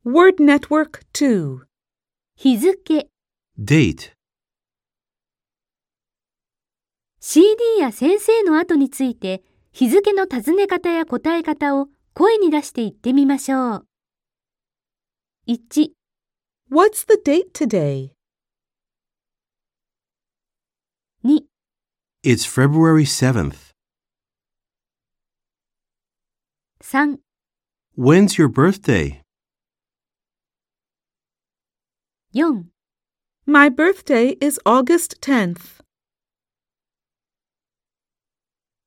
Word Network 2. 日付、 Date. CD や先生の後について日付の尋ね方や答え方を声に出して言ってみましょう。1、 What's the date today? 2、 It's February 7th. 3、 When's your birthday? 4、 My birthday is August 10th.